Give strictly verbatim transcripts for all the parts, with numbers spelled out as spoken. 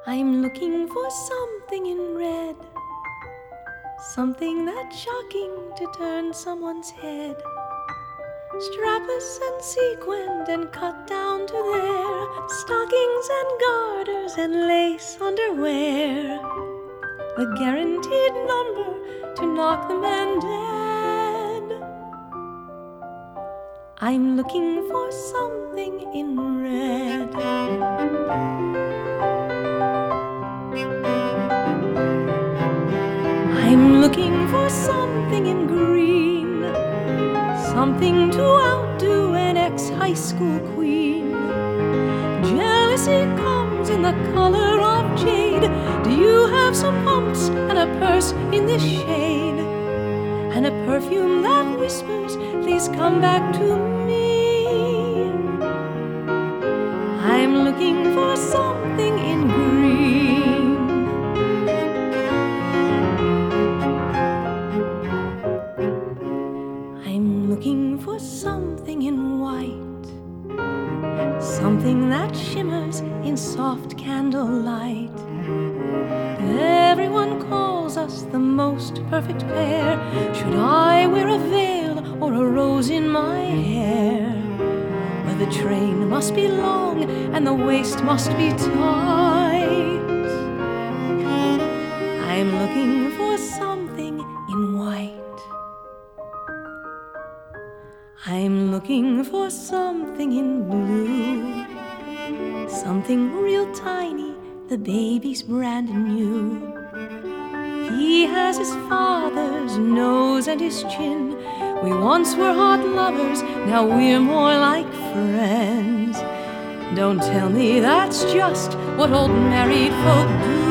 I'm looking for something in red, something that's shocking to turn someone's head. Strapless and sequined and cut down to there, stockings and garters and lace underwear. The guaranteed number to knock the man dead. I'm looking for something in red. I'm looking for something in green, something to outdo an ex-high school queen. Jealousy comes in the color of jade. Do you have some pumps and a purse in this shade? And a perfume that whispers, please come back to me. I'm looking for something in green. I'm looking for something in white, something that shimmers in soft candlelight. Everyone calls us the most perfect pair. Should I wear a veil or a rose in my hair? Well, the train must be long and the waist must be tight. I'm looking for something in white. I'm looking for something in blue, something real tiny, the baby's brand new. He has his father's nose and his chin. We once were hot lovers, now we're more like friends. Don't tell me that's just what old married folk do.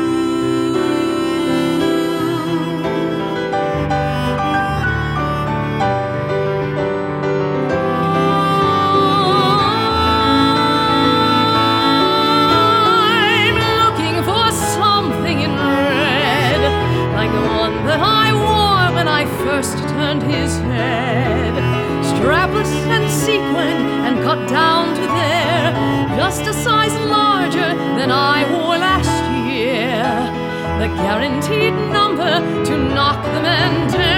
That I wore when I first turned his head, strapless and sequined and cut down to there, just a size larger than I wore last year. The guaranteed number to knock the man dead.